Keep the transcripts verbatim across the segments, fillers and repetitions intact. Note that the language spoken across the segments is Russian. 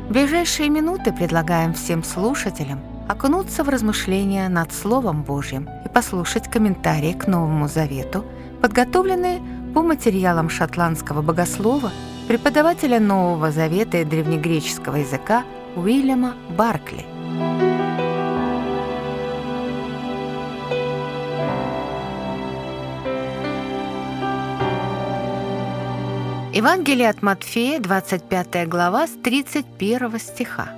В ближайшие минуты предлагаем всем слушателям окунуться в размышления над Словом Божьим и послушать комментарии к Новому Завету, подготовленные по материалам шотландского богослова, преподавателя Нового Завета и древнегреческого языка Уильяма Баркли. Евангелие от Матфея, двадцать пятая глава, с тридцать первого стиха.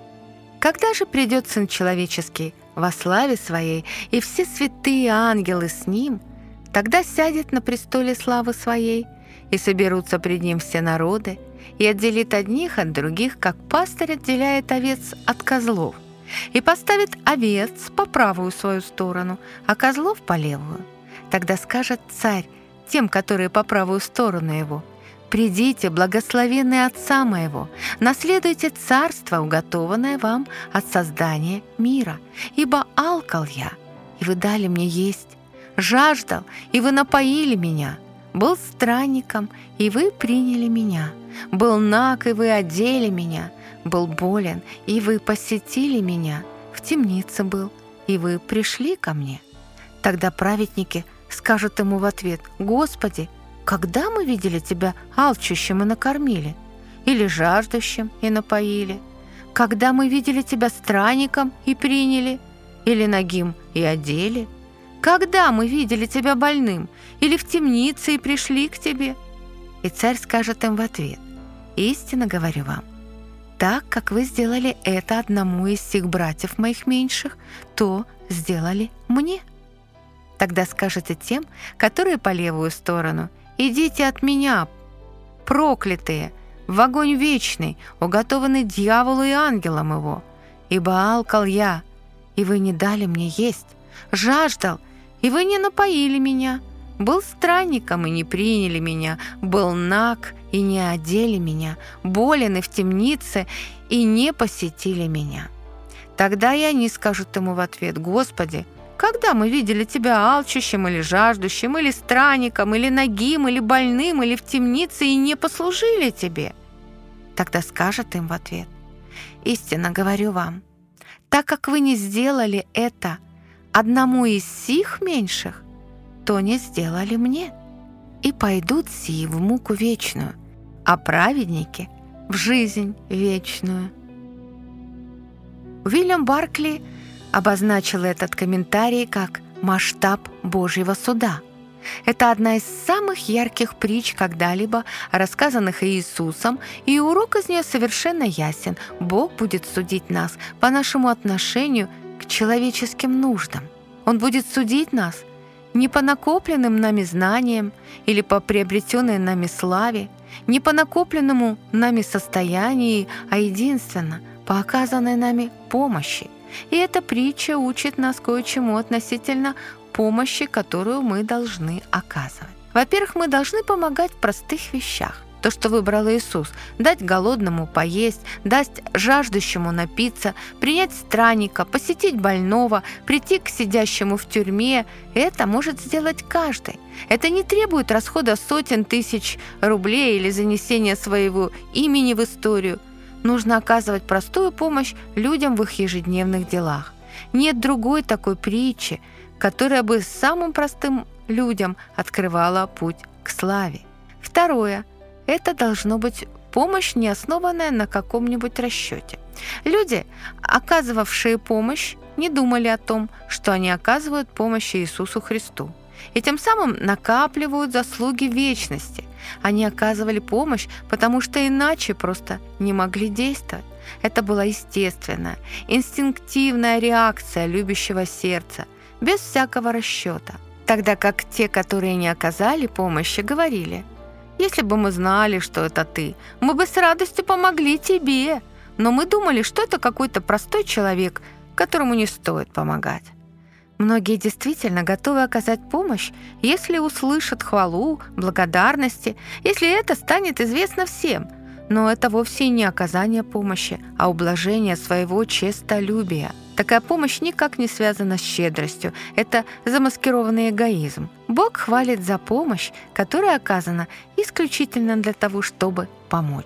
«Когда же придет Сын Человеческий во славе Своей, и все святые ангелы с Ним, тогда сядет на престоле славы Своей, и соберутся пред Ним все народы, и отделит одних от других, как пастырь отделяет овец от козлов, и поставит овец по правую свою сторону, а козлов по левую. Тогда скажет Царь тем, которые по правую сторону Его: «Придите, благословенные Отца Моего, наследуйте царство, уготованное вам от создания мира. Ибо алкал я, и вы дали мне есть, жаждал, и вы напоили меня, был странником, и вы приняли меня, был наг, и вы одели меня, был болен, и вы посетили меня, в темнице был, и вы пришли ко мне». Тогда праведники скажут ему в ответ: «Господи, когда мы видели Тебя алчущим и накормили, или жаждущим и напоили? Когда мы видели Тебя странником и приняли, или нагим и одели? Когда мы видели Тебя больным, или в темнице и пришли к Тебе?» И Царь скажет им в ответ: «Истинно говорю вам, так как вы сделали это одному из сих братьев моих меньших, то сделали мне». Тогда скажете тем, которые по левую сторону: «Идите от меня, проклятые, в огонь вечный, уготованный дьяволу и ангелам его. Ибо алкал я, и вы не дали мне есть, жаждал, и вы не напоили меня, был странником, и не приняли меня, был наг, и не одели меня, болен и в темнице, и не посетили меня». Тогда и они скажут ему в ответ: «Господи, когда мы видели Тебя алчущим или жаждущим, или странником, или нагим, или больным, или в темнице, и не послужили Тебе?» Тогда скажет им в ответ: «Истинно говорю вам, так как вы не сделали это одному из сих меньших, то не сделали мне. И пойдут сии в муку вечную, а праведники — в жизнь вечную». Уильям Баркли обозначил этот комментарий как масштаб Божьего суда. Это одна из самых ярких притч, когда-либо рассказанных Иисусом, и урок из нее совершенно ясен. Бог будет судить нас по нашему отношению к человеческим нуждам. Он будет судить нас не по накопленным нами знаниям или по приобретенной нами славе, не по накопленному нами состоянию, а единственно по оказанной нами помощи. И эта притча учит нас кое-чему относительно помощи, которую мы должны оказывать. Во-первых, мы должны помогать в простых вещах. То, что выбрал Иисус – дать голодному поесть, дать жаждущему напиться, принять странника, посетить больного, прийти к сидящему в тюрьме – это может сделать каждый. Это не требует расхода сотен тысяч рублей или занесения своего имени в историю. Нужно оказывать простую помощь людям в их ежедневных делах. Нет другой такой притчи, которая бы самым простым людям открывала путь к славе. Второе. Это должно быть помощь, не основанная на каком-нибудь расчете. Люди, оказывавшие помощь, не думали о том, что они оказывают помощь Иисусу Христу, и тем самым накапливают заслуги вечности. Они оказывали помощь, потому что иначе просто не могли действовать. Это была естественная, инстинктивная реакция любящего сердца, без всякого расчета. Тогда как те, которые не оказали помощи, говорили: «Если бы мы знали, что это ты, мы бы с радостью помогли тебе, но мы думали, что это какой-то простой человек, которому не стоит помогать». Многие действительно готовы оказать помощь, если услышат хвалу, благодарности, если это станет известно всем. Но это вовсе не оказание помощи, а ублажение своего честолюбия. Такая помощь никак не связана с щедростью. Это замаскированный эгоизм. Бог хвалит за помощь, которая оказана исключительно для того, чтобы помочь.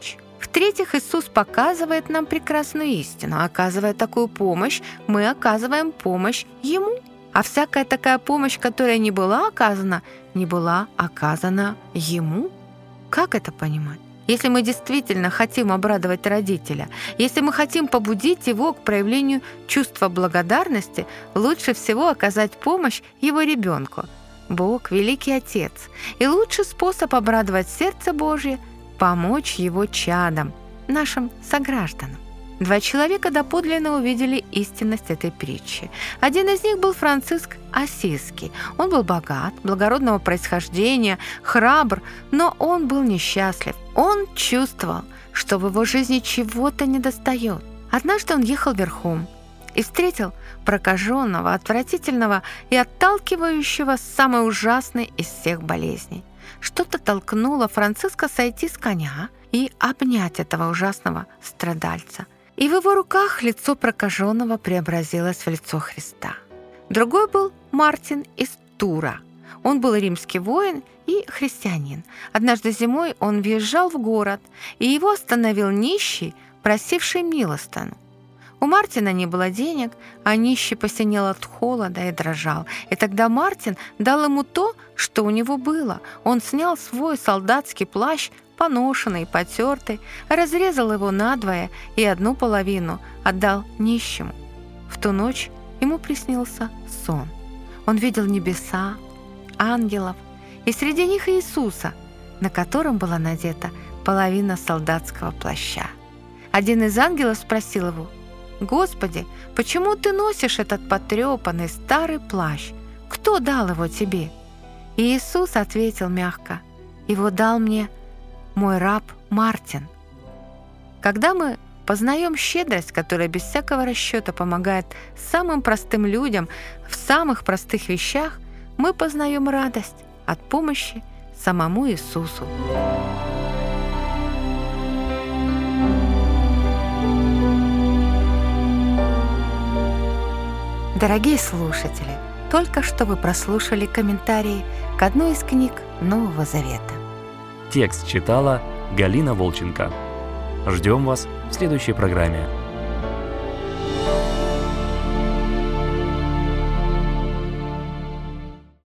В-третьих, Иисус показывает нам прекрасную истину. Оказывая такую помощь, мы оказываем помощь Ему. А всякая такая помощь, которая не была оказана, не была оказана Ему. Как это понимать? Если мы действительно хотим обрадовать родителя, если мы хотим побудить его к проявлению чувства благодарности, лучше всего оказать помощь его ребенку. Бог – великий Отец, и лучший способ обрадовать сердце Божье – помочь его чадам, нашим согражданам. Два человека доподлинно увидели истинность этой притчи. Один из них был Франциск Ассизский. Он был богат, благородного происхождения, храбр, но он был несчастлив. Он чувствовал, что в его жизни чего-то недостает. Однажды он ехал верхом и встретил прокаженного, отвратительного и отталкивающего самой ужасной из всех болезней. Что-то толкнуло Франциска сойти с коня и обнять этого ужасного страдальца. И в его руках лицо прокаженного преобразилось в лицо Христа. Другой был Мартин из Тура. Он был римский воин и христианин. Однажды зимой он въезжал в город, и его остановил нищий, просивший милостыню. У Мартина не было денег, а нищий посинел от холода и дрожал. И тогда Мартин дал ему то, что у него было. Он снял свой солдатский плащ, поношенный и потертый, разрезал его надвое и одну половину отдал нищему. В ту ночь ему приснился сон. Он видел небеса, ангелов, и среди них Иисуса, на котором была надета половина солдатского плаща. Один из ангелов спросил его: «Господи, почему ты носишь этот потрепанный старый плащ? Кто дал его тебе?» И Иисус ответил мягко: «Его дал мне мой раб Мартин». Когда мы познаем щедрость, которая без всякого расчета помогает самым простым людям в самых простых вещах, мы познаем радость от помощи самому Иисусу. Дорогие слушатели, только что вы прослушали комментарии к одной из книг Нового Завета. Текст читала Галина Волченко. Ждем вас в следующей программе.